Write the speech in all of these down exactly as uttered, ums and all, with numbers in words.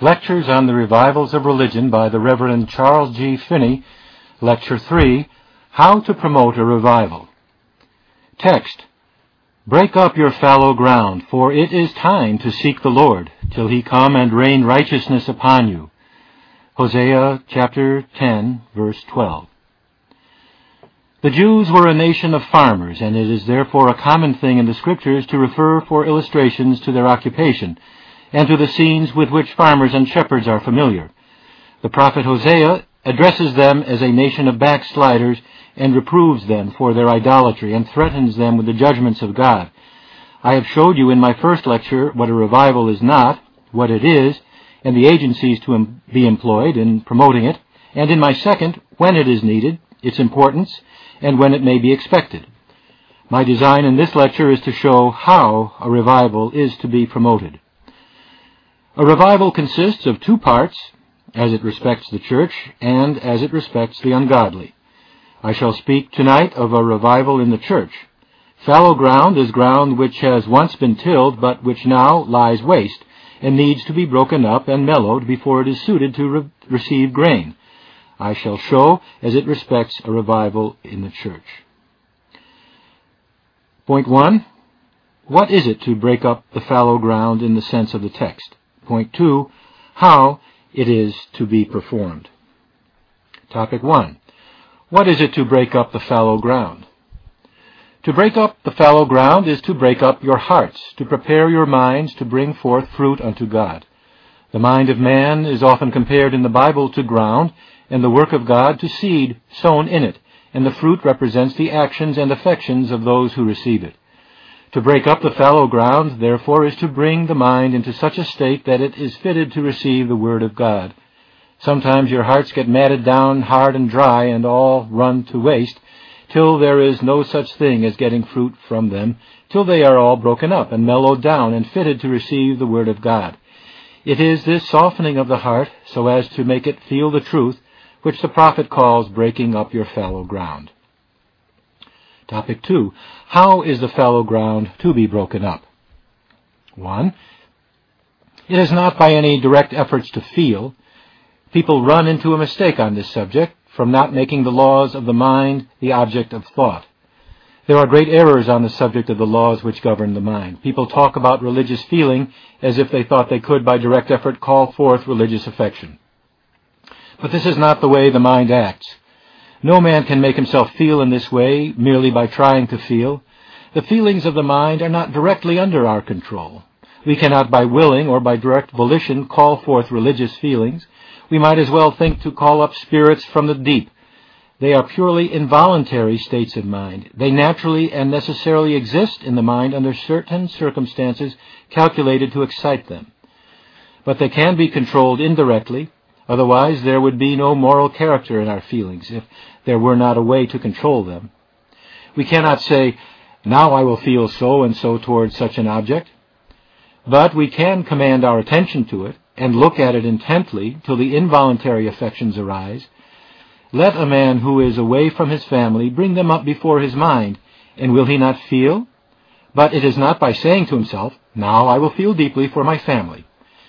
Lectures on the Revivals of Religion by the Reverend Charles G. Finney, Lecture three, How to Promote a Revival. Text: Break up your fallow ground, for it is time to seek the Lord, till he come and rain righteousness upon you. Hosea chapter ten, verse twelve. The Jews were a nation of farmers, and it is therefore a common thing in the Scriptures to refer for illustrations to their occupation, and to the scenes with which farmers and shepherds are familiar. The prophet Hosea addresses them as a nation of backsliders and reproves them for their idolatry and threatens them with the judgments of God. I have showed you in my first lecture what a revival is not, what it is, and the agencies to em- be employed in promoting it, and in my second, when it is needed, its importance, and when it may be expected. My design in this lecture is to show how a revival is to be promoted. A revival consists of two parts, as it respects the church and as it respects the ungodly. I shall speak tonight of a revival in the church. Fallow ground is ground which has once been tilled, but which now lies waste, and needs to be broken up and mellowed before it is suited to re- receive grain. I shall show as it respects a revival in the church. Point one, what is it to break up the fallow ground in the sense of the text? Point two, how it is to be performed. Topic one, what is it to break up the fallow ground? To break up the fallow ground is to break up your hearts, to prepare your minds to bring forth fruit unto God. The mind of man is often compared in the Bible to ground, and the work of God to seed sown in it, and the fruit represents the actions and affections of those who receive it. To break up the fallow ground, therefore, is to bring the mind into such a state that it is fitted to receive the Word of God. Sometimes your hearts get matted down hard and dry and all run to waste, till there is no such thing as getting fruit from them, till they are all broken up and mellowed down and fitted to receive the Word of God. It is this softening of the heart, so as to make it feel the truth, which the prophet calls breaking up your fallow ground. Topic two, how is the fallow ground to be broken up? One, it is not by any direct efforts to feel. People run into a mistake on this subject from not making the laws of the mind the object of thought. There are great errors on the subject of the laws which govern the mind. People talk about religious feeling as if they thought they could by direct effort call forth religious affection. But this is not the way the mind acts. No man can make himself feel in this way merely by trying to feel. The feelings of the mind are not directly under our control. We cannot by willing or by direct volition call forth religious feelings. We might as well think to call up spirits from the deep. They are purely involuntary states of mind. They naturally and necessarily exist in the mind under certain circumstances calculated to excite them. But they can be controlled indirectly. Otherwise, there would be no moral character in our feelings if there were not a way to control them. We cannot say, now I will feel so and so towards such an object. But we can command our attention to it and look at it intently till the involuntary affections arise. Let a man who is away from his family bring them up before his mind, and will he not feel? But it is not by saying to himself, now I will feel deeply for my family.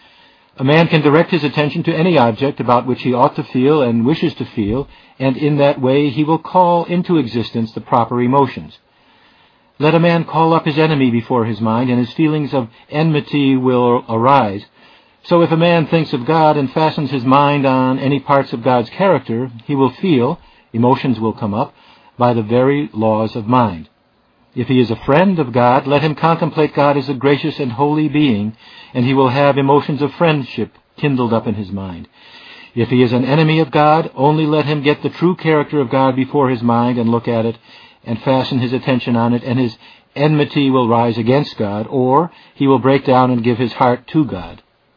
A man can direct his attention to any object about which he ought to feel and wishes to feel, and in that way he will call into existence the proper emotions. Let a man call up his enemy before his mind, and his feelings of enmity will arise. So if a man thinks of God and fastens his mind on any parts of God's character, he will feel, emotions will come up, by the very laws of mind. If he is a friend of God, let him contemplate God as a gracious and holy being, and he will have emotions of friendship kindled up in his mind. If he is an enemy of God, only let him get the true character of God before his mind and look at it and fasten his attention on it, and his enmity will rise against God, or he will break down and give his heart to God.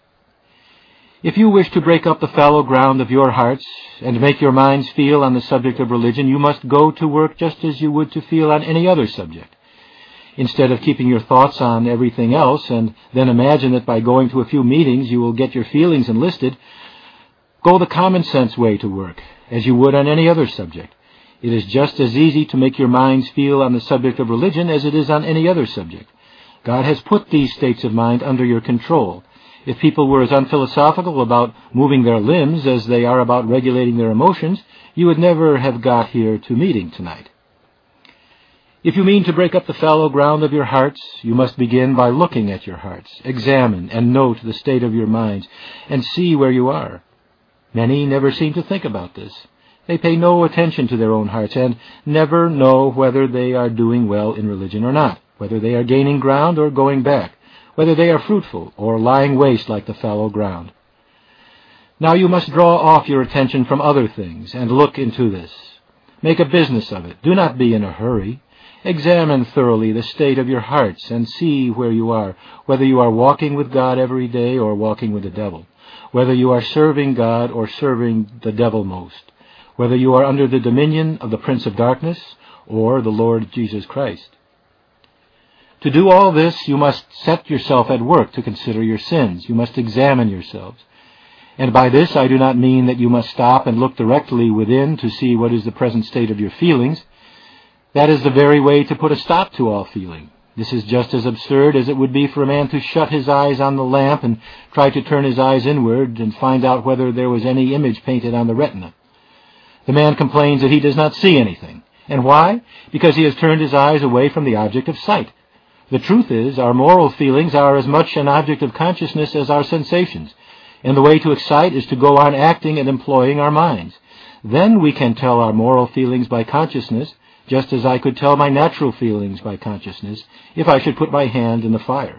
If you wish to break up the fallow ground of your hearts and make your minds feel on the subject of religion, you must go to work just as you would to feel on any other subject. Instead of keeping your thoughts on everything else and then imagine that by going to a few meetings you will get your feelings enlisted, go the common sense way to work, as you would on any other subject. It is just as easy to make your minds feel on the subject of religion as it is on any other subject. God has put these states of mind under your control. If people were as unphilosophical about moving their limbs as they are about regulating their emotions, you would never have got here to meeting tonight. If you mean to break up the fallow ground of your hearts, you must begin by looking at your hearts. Examine and note the state of your minds, and see where you are. Many never seem to think about this. They pay no attention to their own hearts, and never know whether they are doing well in religion or not, whether they are gaining ground or going back, whether they are fruitful or lying waste like the fallow ground. Now you must draw off your attention from other things and look into this. Make a business of it. Do not be in a hurry. Examine thoroughly the state of your hearts and see where you are, whether you are walking with God every day or walking with the devil, whether you are serving God or serving the devil most, whether you are under the dominion of the Prince of Darkness or the Lord Jesus Christ. To do all this, you must set yourself at work to consider your sins. You must examine yourselves. And by this I do not mean that you must stop and look directly within to see what is the present state of your feelings. That is the very way to put a stop to all feeling. This is just as absurd as it would be for a man to shut his eyes on the lamp and try to turn his eyes inward and find out whether there was any image painted on the retina. The man complains that he does not see anything. And why? Because he has turned his eyes away from the object of sight. The truth is, our moral feelings are as much an object of consciousness as our sensations, and the way to excite is to go on acting and employing our minds. Then we can tell our moral feelings by consciousness, just as I could tell my natural feelings by consciousness if I should put my hand in the fire.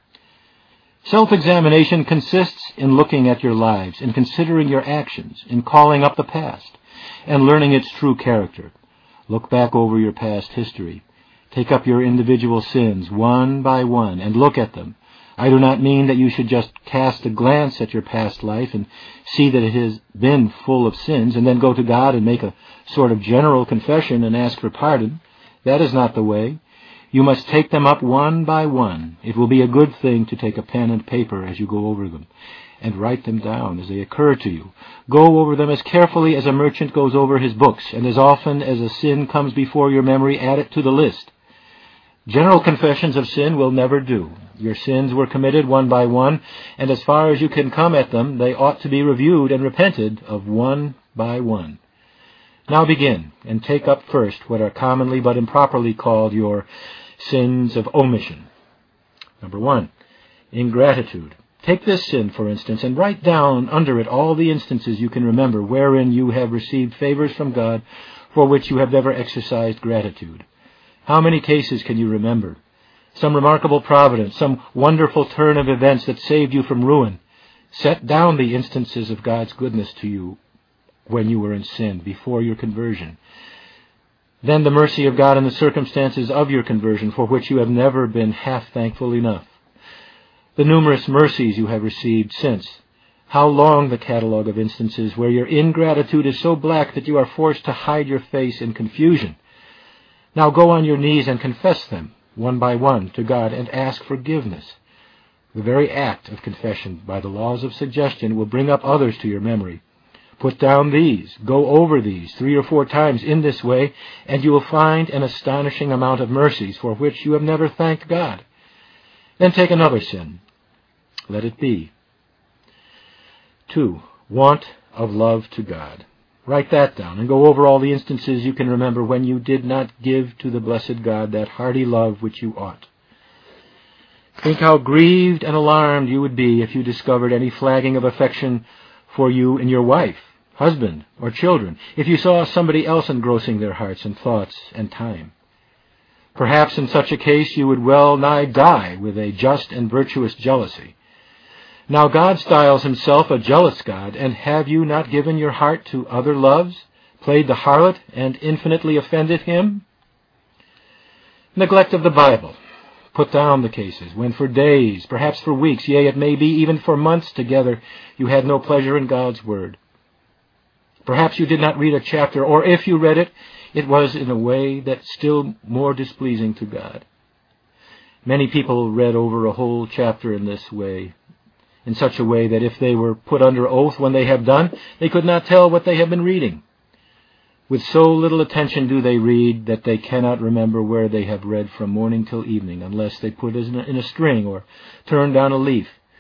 Self-examination consists in looking at your lives, in considering your actions, in calling up the past, and learning its true character. Look back over your past history. Take up your individual sins one by one and look at them. I do not mean that you should just cast a glance at your past life and see that it has been full of sins and then go to God and make a sort of general confession and ask for pardon. That is not the way. You must take them up one by one. It will be a good thing to take a pen and paper as you go over them and write them down as they occur to you. Go over them as carefully as a merchant goes over his books, and as often as a sin comes before your memory, add it to the list. General confessions of sin will never do. Your sins were committed one by one, and as far as you can come at them, they ought to be reviewed and repented of one by one. Now begin, and take up first what are commonly but improperly called your sins of omission. Number one, ingratitude. Take this sin, for instance, and write down under it all the instances you can remember wherein you have received favors from God for which you have never exercised gratitude. How many cases can you remember? Some remarkable providence, some wonderful turn of events that saved you from ruin. Set down the instances of God's goodness to you when you were in sin, before your conversion. Then the mercy of God in the circumstances of your conversion, for which you have never been half thankful enough. The numerous mercies you have received since. How long the catalogue of instances where your ingratitude is so black that you are forced to hide your face in confusion. Now go on your knees and confess them, one by one, to God, and ask forgiveness. The very act of confession, by the laws of suggestion, will bring up others to your memory. Put down these, go over these three or four times in this way, and you will find an astonishing amount of mercies for which you have never thanked God. Then take another sin. Let it be. Two, want of love to God. Write that down and go over all the instances you can remember when you did not give to the blessed God that hearty love which you ought. Think how grieved and alarmed you would be if you discovered any flagging of affection for you in your wife, husband, or children, if you saw somebody else engrossing their hearts and thoughts and time. Perhaps in such a case you would well nigh die with a just and virtuous jealousy. Now God styles himself a jealous God, and have you not given your heart to other loves, played the harlot, and infinitely offended him? Neglect of the Bible. Put down the cases when for days, perhaps for weeks, yea, it may be even for months together, you had no pleasure in God's Word. Perhaps you did not read a chapter, or if you read it, it was in a way that's still more displeasing to God. Many people read over a whole chapter in this way, in such a way that if they were put under oath when they have done, they could not tell what they have been reading. With so little attention do they read that they cannot remember where they have read from morning till evening, unless they put it in a, in a string or turn down a leaf.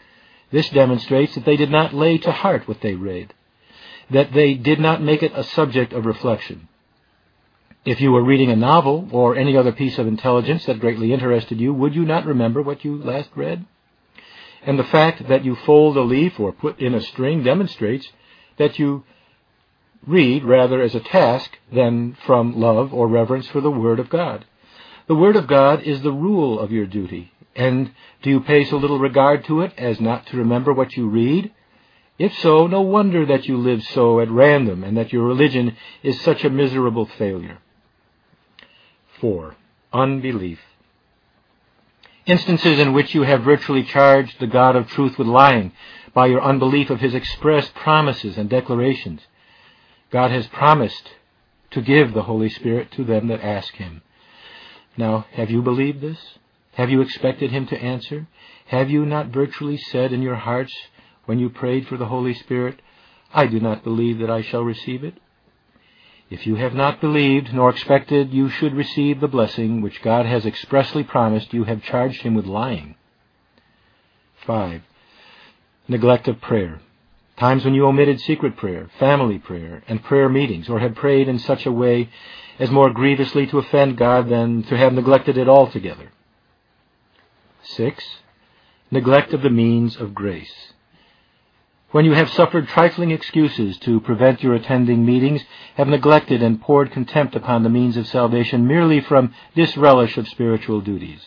This demonstrates that they did not lay to heart what they read, that they did not make it a subject of reflection. If you were reading a novel or any other piece of intelligence that greatly interested you, would you not remember what you last read? And the fact that you fold a leaf or put in a string demonstrates that you read rather as a task than from love or reverence for the Word of God. The Word of God is the rule of your duty. And do you pay so little regard to it as not to remember what you read? If so, no wonder that you live so at random and that your religion is such a miserable failure. Four, unbelief. Instances in which you have virtually charged the God of truth with lying by your unbelief of His express promises and declarations. God has promised to give the Holy Spirit to them that ask Him. Now, have you believed this? Have you expected Him to answer? Have you not virtually said in your hearts when you prayed for the Holy Spirit, I do not believe that I shall receive it? If you have not believed nor expected you should receive the blessing which God has expressly promised, you have charged Him with lying. Five, neglect of prayer. Times when you omitted secret prayer, family prayer, and prayer meetings, or had prayed in such a way as more grievously to offend God than to have neglected it altogether. Six, neglect of the means of grace. When you have suffered trifling excuses to prevent your attending meetings, have neglected and poured contempt upon the means of salvation merely from disrelish of spiritual duties.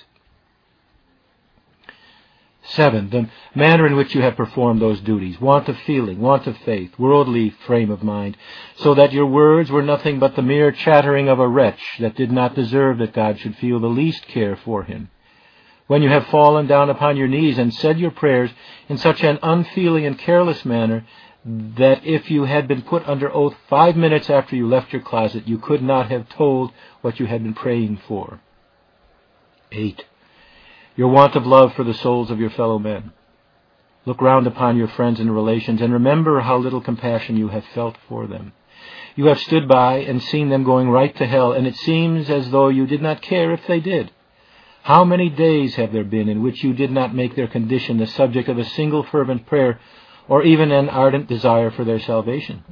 Seven, the manner in which you have performed those duties, want of feeling, want of faith, worldly frame of mind, so that your words were nothing but the mere chattering of a wretch that did not deserve that God should feel the least care for him. When you have fallen down upon your knees and said your prayers in such an unfeeling and careless manner that if you had been put under oath five minutes after you left your closet, you could not have told what you had been praying for. Eight, your want of love for the souls of your fellow men. Look round upon your friends and relations and remember how little compassion you have felt for them. You have stood by and seen them going right to hell, and it seems as though you did not care if they did. How many days have there been in which you did not make their condition the subject of a single fervent prayer or even an ardent desire for their salvation?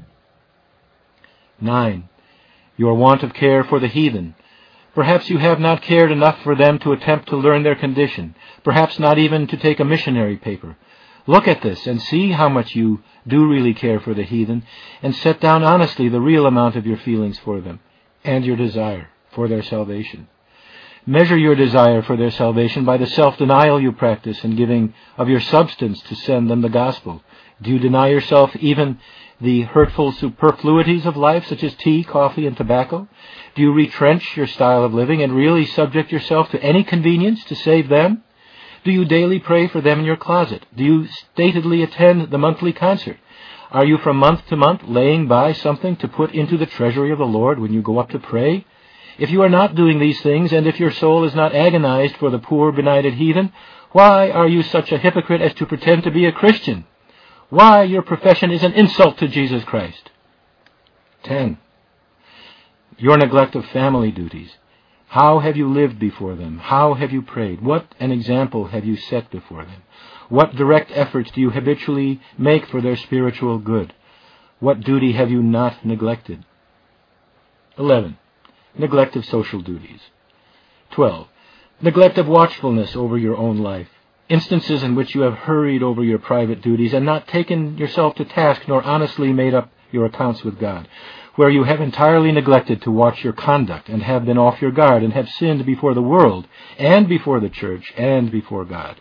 Nine, your want of care for the heathen. Perhaps you have not cared enough for them to attempt to learn their condition, perhaps not even to take a missionary paper. Look at this and see how much you do really care for the heathen, and set down honestly the real amount of your feelings for them and your desire for their salvation. Measure your desire for their salvation by the self-denial you practice in giving of your substance to send them the gospel. Do you deny yourself even the hurtful superfluities of life, such as tea, coffee, and tobacco? Do you retrench your style of living and really subject yourself to any convenience to save them? Do you daily pray for them in your closet? Do you statedly attend the monthly concert? Are you from month to month laying by something to put into the treasury of the Lord when you go up to pray? If you are not doing these things, and if your soul is not agonized for the poor benighted heathen, why are you such a hypocrite as to pretend to be a Christian? Why, your profession is an insult to Jesus Christ. Ten, your neglect of family duties. How have you lived before them? How have you prayed? What an example have you set before them? What direct efforts do you habitually make for their spiritual good? What duty have you not neglected? Eleven, neglect of social duties. Twelve, neglect of watchfulness over your own life. Instances in which you have hurried over your private duties and not taken yourself to task nor honestly made up your accounts with God, where you have entirely neglected to watch your conduct and have been off your guard and have sinned before the world and before the church and before God.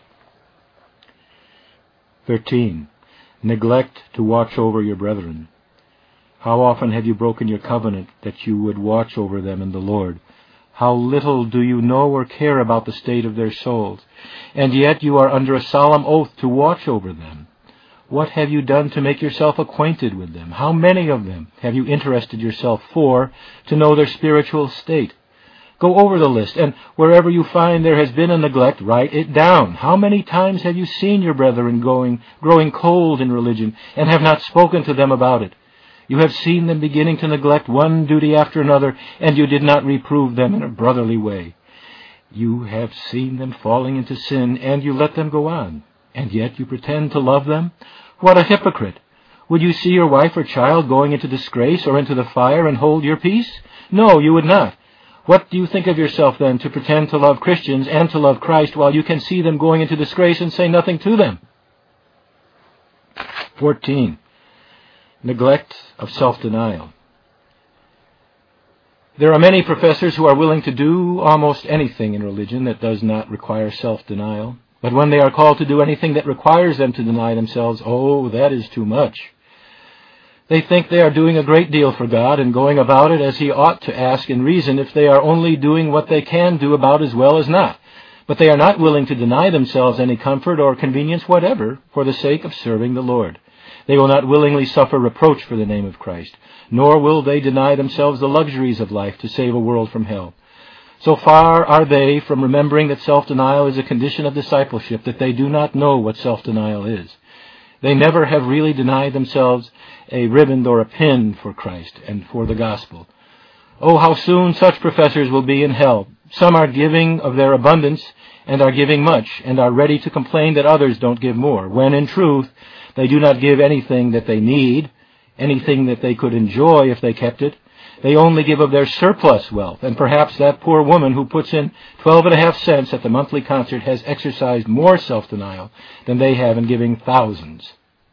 Thirteen, neglect to watch over your brethren. How often have you broken your covenant that you would watch over them in the Lord? How little do you know or care about the state of their souls, and yet you are under a solemn oath to watch over them. What have you done to make yourself acquainted with them? How many of them have you interested yourself for to know their spiritual state? Go over the list, and wherever you find there has been a neglect, write it down. How many times have you seen your brethren going, growing cold in religion, and have not spoken to them about it? You have seen them beginning to neglect one duty after another, and you did not reprove them in a brotherly way. You have seen them falling into sin, and you let them go on, and yet you pretend to love them? What a hypocrite! Would you see your wife or child going into disgrace or into the fire and hold your peace? No, you would not. What do you think of yourself, then, to pretend to love Christians and to love Christ while you can see them going into disgrace and say nothing to them? fourteen. Neglect of self-denial. There are many professors who are willing to do almost anything in religion that does not require self-denial. But when they are called to do anything that requires them to deny themselves, oh, that is too much. They think they are doing a great deal for God and going about it as He ought to ask in reason if they are only doing what they can do about as well as not. But they are not willing to deny themselves any comfort or convenience whatever for the sake of serving the Lord. They will not willingly suffer reproach for the name of Christ, nor will they deny themselves the luxuries of life to save a world from hell. So far are they from remembering that self-denial is a condition of discipleship that they do not know what self-denial is. They never have really denied themselves a riband or a pin for Christ and for the gospel. Oh, how soon such professors will be in hell. Some are giving of their abundance and are giving much and are ready to complain that others don't give more, when in truth they do not give anything that they need, anything that they could enjoy if they kept it. They only give of their surplus wealth, and perhaps that poor woman who puts in twelve and a half cents at the monthly concert has exercised more self-denial than they have in giving thousands.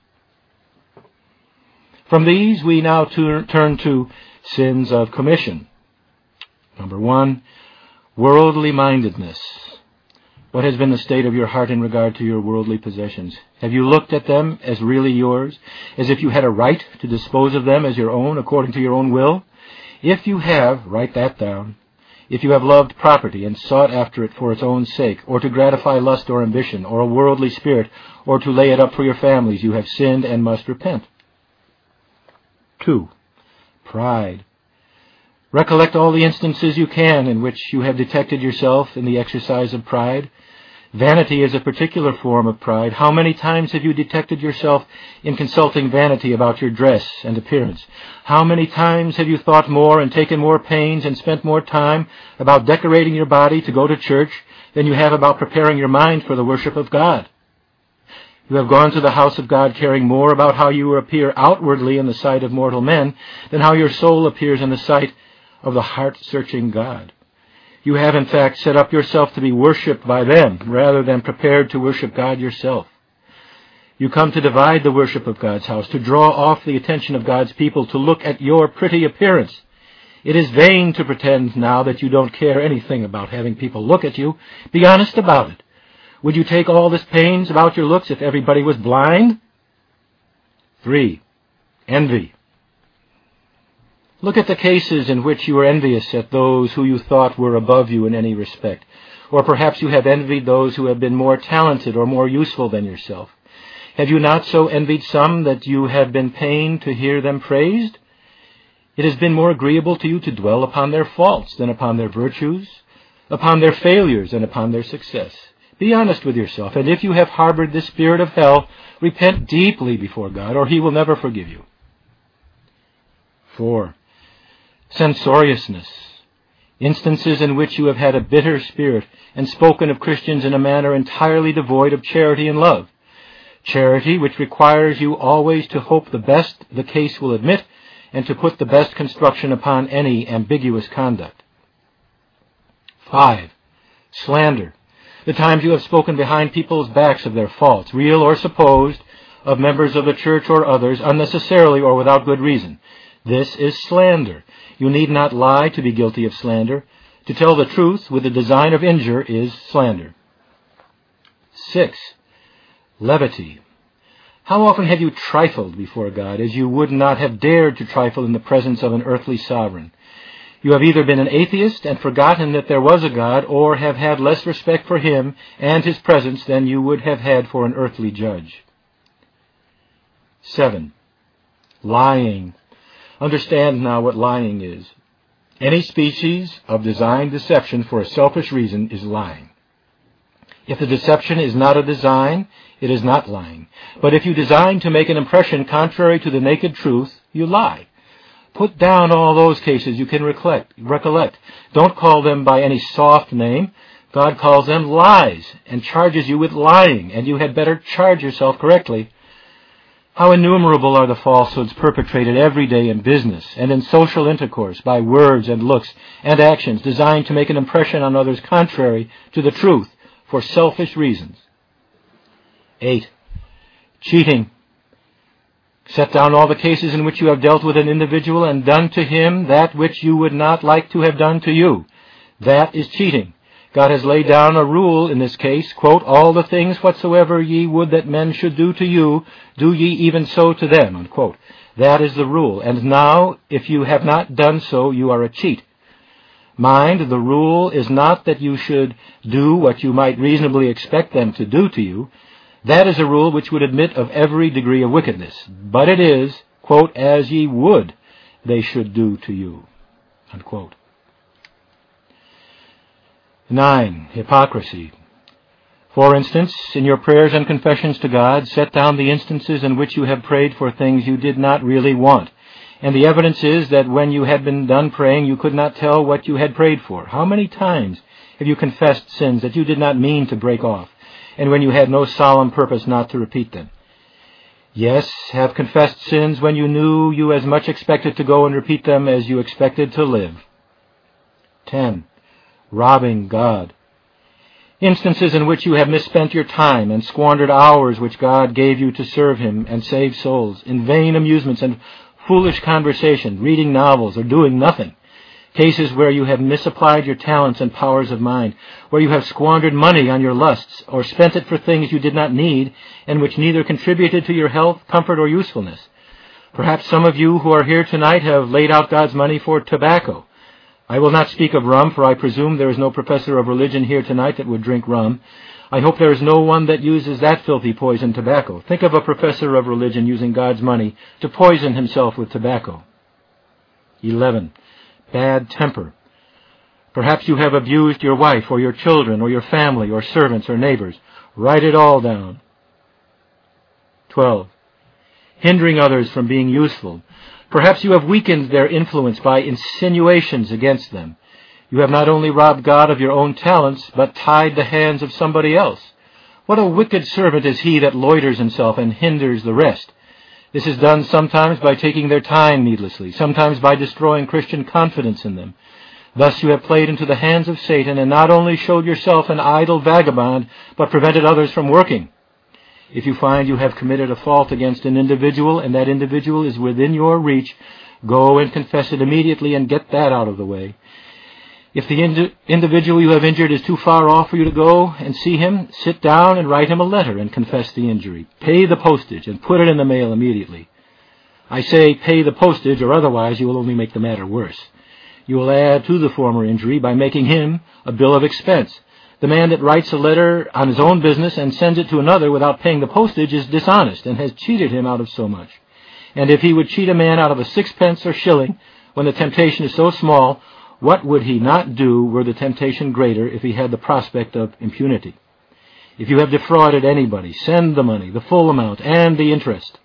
From these, we now turn to sins of commission. Number one, worldly mindedness. What has been the state of your heart in regard to your worldly possessions? Have you looked at them as really yours, as if you had a right to dispose of them as your own, according to your own will? If you have, write that down. If you have loved property and sought after it for its own sake, or to gratify lust or ambition, or a worldly spirit, or to lay it up for your families, you have sinned and must repent. Two, pride. Recollect all the instances you can in which you have detected yourself in the exercise of pride. Vanity is a particular form of pride. How many times have you detected yourself in consulting vanity about your dress and appearance? How many times have you thought more and taken more pains and spent more time about decorating your body to go to church than you have about preparing your mind for the worship of God? You have gone to the house of God caring more about how you appear outwardly in the sight of mortal men than how your soul appears in the sight of the heart-searching God. You have, in fact, set up yourself to be worshipped by them rather than prepared to worship God yourself. You come to divide the worship of God's house, to draw off the attention of God's people, to look at your pretty appearance. It is vain to pretend now that you don't care anything about having people look at you. Be honest about it. Would you take all this pains about your looks if everybody was blind? Three, envy. Look at the cases in which you were envious at those who you thought were above you in any respect. Or perhaps you have envied those who have been more talented or more useful than yourself. Have you not so envied some that you have been pained to hear them praised? It has been more agreeable to you to dwell upon their faults than upon their virtues, upon their failures than upon their success. Be honest with yourself, and if you have harbored this spirit of hell, repent deeply before God, or He will never forgive you. Four, censoriousness. Instances in which you have had a bitter spirit and spoken of Christians in a manner entirely devoid of charity and love. Charity which requires you always to hope the best the case will admit and to put the best construction upon any ambiguous conduct. Five, slander. The times you have spoken behind people's backs of their faults, real or supposed, of members of the church or others, unnecessarily or without good reason. This is slander. You need not lie to be guilty of slander. To tell the truth with the design of injure is slander. Six, levity. How often have you trifled before God as you would not have dared to trifle in the presence of an earthly sovereign? You have either been an atheist and forgotten that there was a God, or have had less respect for Him and His presence than you would have had for an earthly judge. Seven, lying. Understand now what lying is. Any species of designed deception for a selfish reason is lying. If the deception is not a design, it is not lying. But if you design to make an impression contrary to the naked truth, you lie. Put down all those cases you can recollect. recollect. Don't call them by any soft name. God calls them lies and charges you with lying, and you had better charge yourself correctly. How innumerable are the falsehoods perpetrated every day in business and in social intercourse by words and looks and actions designed to make an impression on others contrary to the truth for selfish reasons. Eight, cheating. Set down all the cases in which you have dealt with an individual and done to him that which you would not like to have done to you. That is cheating. God has laid down a rule in this case, quote, all the things whatsoever ye would that men should do to you, do ye even so to them, unquote. That is the rule. And now, if you have not done so, you are a cheat. Mind, the rule is not that you should do what you might reasonably expect them to do to you. That is a rule which would admit of every degree of wickedness. But it is, quote, as ye would they should do to you, unquote. Nine, hypocrisy. For instance, in your prayers and confessions to God, set down the instances in which you have prayed for things you did not really want. And the evidence is that when you had been done praying, you could not tell what you had prayed for. How many times have you confessed sins that you did not mean to break off, and when you had no solemn purpose not to repeat them? Yes, have confessed sins when you knew you as much expected to go and repeat them as you expected to live. Ten, robbing God. Instances in which you have misspent your time and squandered hours which God gave you to serve Him and save souls, in vain amusements and foolish conversation, reading novels, or doing nothing. Cases where you have misapplied your talents and powers of mind, where you have squandered money on your lusts, or spent it for things you did not need, and which neither contributed to your health, comfort, or usefulness. Perhaps some of you who are here tonight have laid out God's money for tobacco. I will not speak of rum, for I presume there is no professor of religion here tonight that would drink rum. I hope there is no one that uses that filthy poison, tobacco. Think of a professor of religion using God's money to poison himself with tobacco. Eleven, bad temper. Perhaps you have abused your wife or your children or your family or servants or neighbors. Write it all down. Twelve, hindering others from being useful. Perhaps you have weakened their influence by insinuations against them. You have not only robbed God of your own talents, but tied the hands of somebody else. What a wicked servant is he that loiters himself and hinders the rest. This is done sometimes by taking their time needlessly, sometimes by destroying Christian confidence in them. Thus you have played into the hands of Satan and not only showed yourself an idle vagabond, but prevented others from working. If you find you have committed a fault against an individual and that individual is within your reach, go and confess it immediately and get that out of the way. If the indi- individual you have injured is too far off for you to go and see him, sit down and write him a letter and confess the injury. Pay the postage and put it in the mail immediately. I say pay the postage, or otherwise you will only make the matter worse. You will add to the former injury by making him a bill of expense. The man that writes a letter on his own business and sends it to another without paying the postage is dishonest and has cheated him out of so much. And if he would cheat a man out of a sixpence or shilling when the temptation is so small, what would he not do were the temptation greater if he had the prospect of impunity? If you have defrauded anybody, send the money, the full amount, and the interest.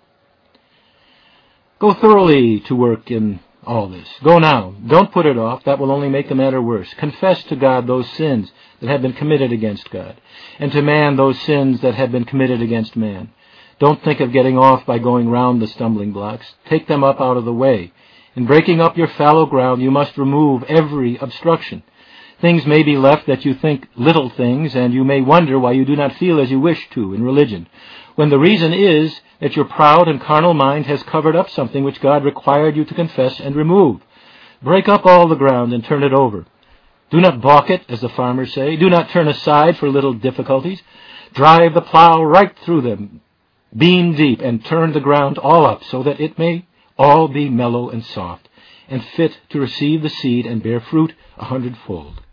Go thoroughly to work in all this. Go now. Don't put it off. That will only make the matter worse. Confess to God those sins that have been committed against God, and to man those sins that have been committed against man. Don't think of getting off by going round the stumbling blocks. Take them up out of the way. In breaking up your fallow ground, you must remove every obstruction. Things may be left that you think little things, and you may wonder why you do not feel as you wish to in religion, when the reason is that your proud and carnal mind has covered up something which God required you to confess and remove. Break up all the ground and turn it over. Do not balk it, as the farmers say. Do not turn aside for little difficulties. Drive the plow right through them, beam deep, and turn the ground all up so that it may all be mellow and soft, and fit to receive the seed and bear fruit a hundredfold.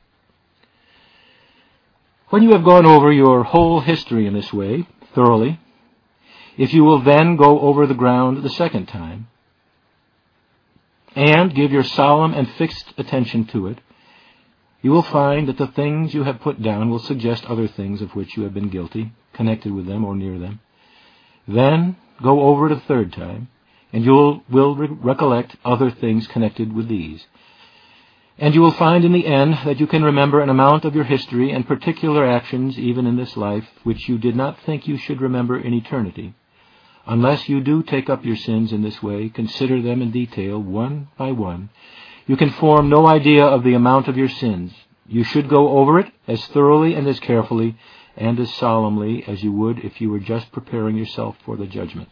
When you have gone over your whole history in this way, thoroughly, if you will then go over the ground the second time, and give your solemn and fixed attention to it, you will find that the things you have put down will suggest other things of which you have been guilty, connected with them or near them. Then go over it a third time, and you will, will re- recollect other things connected with these. And you will find in the end that you can remember an amount of your history and particular actions even in this life which you did not think you should remember in eternity. Unless you do take up your sins in this way, consider them in detail, one by one, you can form no idea of the amount of your sins. You should go over it as thoroughly and as carefully and as solemnly as you would if you were just preparing yourself for the judgment.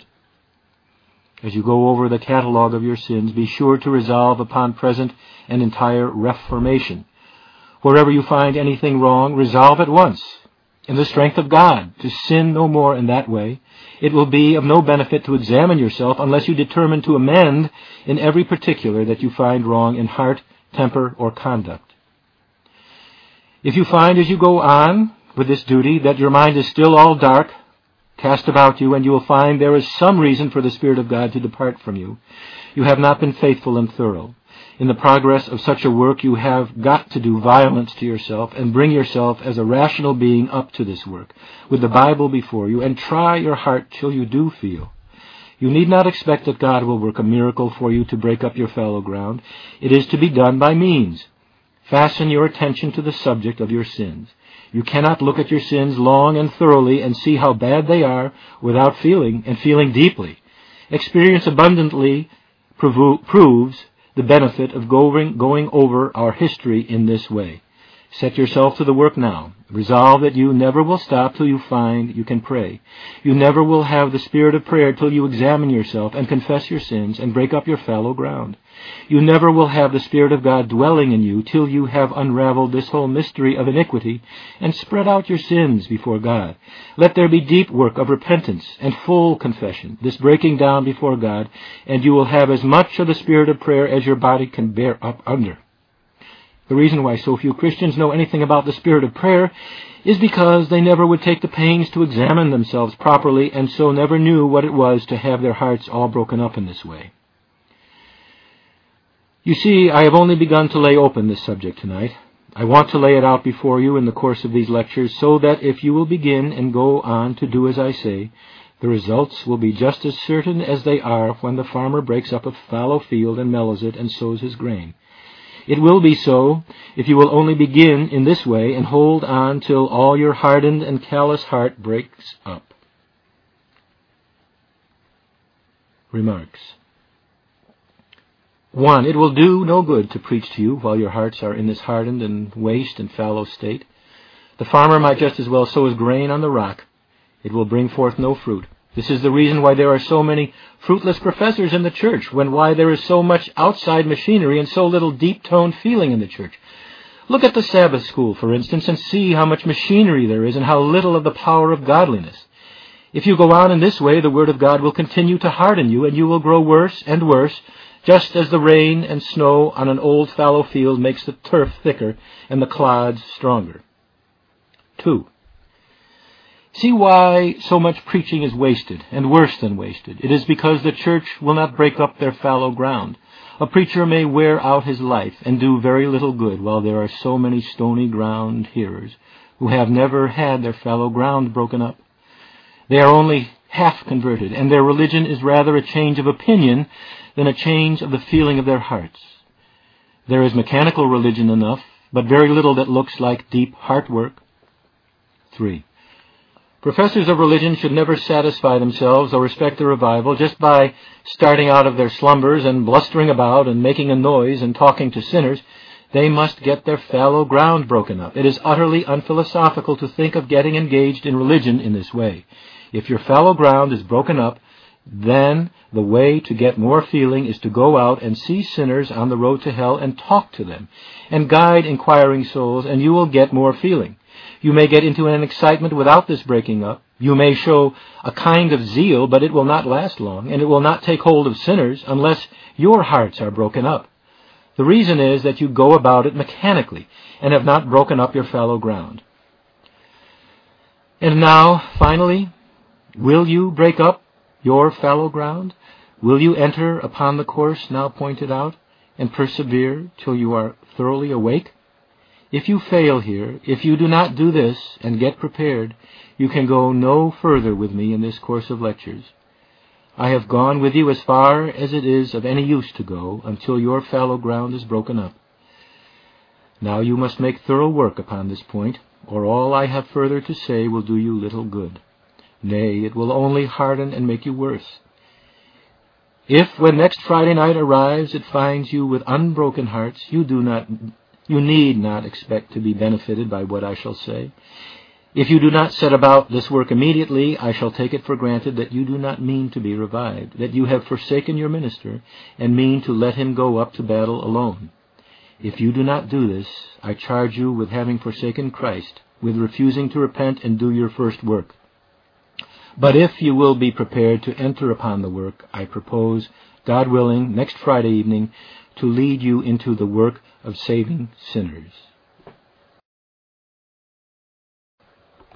As you go over the catalogue of your sins, be sure to resolve upon present and entire reformation. Wherever you find anything wrong, resolve at once, in the strength of God, to sin no more in that way. It will be of no benefit to examine yourself unless you determine to amend in every particular that you find wrong in heart, temper, or conduct. If you find as you go on with this duty that your mind is still all dark, cast about you, and you will find there is some reason for the Spirit of God to depart from you. You have not been faithful and thorough. In the progress of such a work, you have got to do violence to yourself and bring yourself as a rational being up to this work, with the Bible before you, and try your heart till you do feel. You need not expect that God will work a miracle for you to break up your fallow ground. It is to be done by means. Fasten your attention to the subject of your sins. You cannot look at your sins long and thoroughly and see how bad they are without feeling, and feeling deeply. Experience abundantly provo- proves the benefit of going, going over our history in this way. Set yourself to the work now. Resolve that you never will stop till you find you can pray. You never will have the spirit of prayer till you examine yourself and confess your sins and break up your fallow ground. You never will have the Spirit of God dwelling in you till you have unraveled this whole mystery of iniquity and spread out your sins before God. Let there be deep work of repentance and full confession, this breaking down before God, and you will have as much of the spirit of prayer as your body can bear up under. The reason why so few Christians know anything about the spirit of prayer is because they never would take the pains to examine themselves properly, and so never knew what it was to have their hearts all broken up in this way. You see, I have only begun to lay open this subject tonight. I want to lay it out before you in the course of these lectures, so that if you will begin and go on to do as I say, the results will be just as certain as they are when the farmer breaks up a fallow field and mellows it and sows his grain. It will be so if you will only begin in this way and hold on till all your hardened and callous heart breaks up. Remarks. One, it will do no good to preach to you while your hearts are in this hardened and waste and fallow state. The farmer might just as well sow his grain on the rock. It will bring forth no fruit. This is the reason why there are so many fruitless professors in the church, when why there is so much outside machinery and so little deep-toned feeling in the church. Look at the Sabbath school, for instance, and see how much machinery there is and how little of the power of godliness. If you go on in this way, the Word of God will continue to harden you, and you will grow worse and worse, just as the rain and snow on an old fallow field makes the turf thicker and the clods stronger. Two. See why so much preaching is wasted, and worse than wasted. It is because the church will not break up their fallow ground. A preacher may wear out his life and do very little good, while there are so many stony ground hearers who have never had their fallow ground broken up. They are only half converted, and their religion is rather a change of opinion than a change of the feeling of their hearts. There is mechanical religion enough, but very little that looks like deep heart work. Three. Professors of religion should never satisfy themselves or respect the revival just by starting out of their slumbers and blustering about and making a noise and talking to sinners. They must get their fallow ground broken up. It is utterly unphilosophical to think of getting engaged in religion in this way. If your fallow ground is broken up, then the way to get more feeling is to go out and see sinners on the road to hell and talk to them and guide inquiring souls, and you will get more feeling. You may get into an excitement without this breaking up. You may show a kind of zeal, but it will not last long, and it will not take hold of sinners unless your hearts are broken up. The reason is that you go about it mechanically and have not broken up your fallow ground. And now, finally, will you break up your fallow ground? Will you enter upon the course now pointed out and persevere till you are thoroughly awake? If you fail here, if you do not do this and get prepared, you can go no further with me in this course of lectures. I have gone with you as far as it is of any use to go until your fallow ground is broken up. Now you must make thorough work upon this point, or all I have further to say will do you little good. Nay, it will only harden and make you worse. If, when next Friday night arrives, it finds you with unbroken hearts, you do not, you need not expect to be benefited by what I shall say. If you do not set about this work immediately, I shall take it for granted that you do not mean to be revived, that you have forsaken your minister, and mean to let him go up to battle alone. If you do not do this, I charge you with having forsaken Christ, with refusing to repent and do your first work. But if you will be prepared to enter upon the work, I propose, God willing, next Friday evening, to lead you into the work of saving sinners.